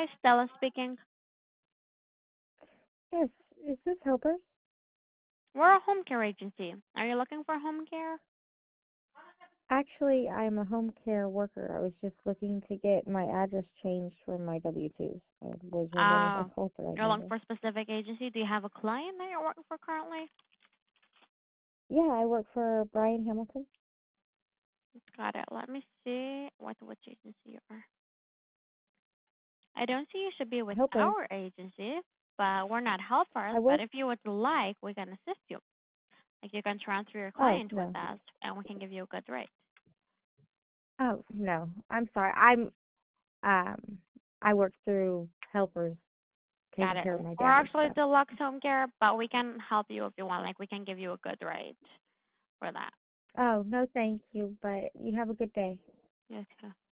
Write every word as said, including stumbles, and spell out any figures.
Hi, Stella speaking. Yes, is this Helper? We're a home care agency. Are you looking for home care? Actually, I'm a home care worker. I was just looking to get my address changed for my W twos. I was wondering if I Uh, called the right you're looking number. for a specific agency. Do you have a client that you're working for currently? Yeah, I work for Brian Hamilton. Got it. Let me see what which agency you are. I don't see you should be with Helper. our agency, but we're not helpers. I But work. if you would like, we can assist you. Like you can transfer your Oh client with no. us, and we can give you a good rate. Oh no. I'm sorry. I'm um. I work through helpers Got taking it. care of my We're dad and actually stuff. deluxe home care, but we can help you if you want. Like we can give you a good rate for that. Oh no, thank you. But you have a good day. Yes.